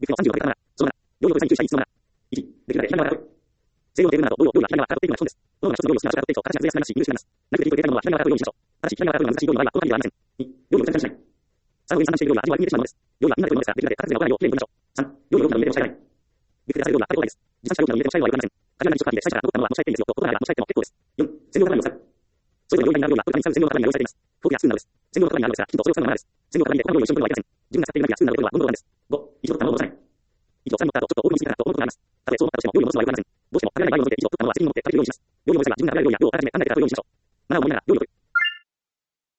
別の30をかけたなら、そのなら、両用と3にしたい質のなら、1、できるだけ左側から制御のテーブルなど、両用は左側から取っていくのが基本です。このような一つの両用を少なく取っていくと、形が崩れやすくなりますし、許しになります。なるべくできるだけのものは左側から用意しましょう。ただし、左側から用意が難しい両用はこの限りはありません。2、両用を全然しない。3、上に散乱している両用は味は見えてしまうのです。両用はみんなで取るのですが、できるだけ形崩れが起こらないようきれいに取りましょう。3、両用の大きなのを入れても仕上がない。ビュッフェで出される料理は食べ放題です。持参した容器の入れても仕上げは良くありません。限らない食パンで最初から残ったものは持ち帰っていいですよと、ことがあれば持ち帰っても結構です。4、専用の型に用意される。それぞれの料理になる料理は、フルタに専用の型に用意されています。フォークやスプーンなどです。専用の型になるのですが、きちんとそれを使うのがマナーです。専用の型に入れてこの料理を一緒に取るのはいけません。自分が使っているナビやスプーンなどではゴンドロなんです。5、一度取ったものを戻さない。一度さらに持った後、ちょっと多く見すぎたなと思うことがあります。たとえそう思ったとしても、料理を戻すのは良くありません。どうしても食べられない場合を除いて一度取ったものは責任を持って食べるようにします。料理を戻せば自分が食べられる料理や量をあらかじめ考えて食べるようにしましょう。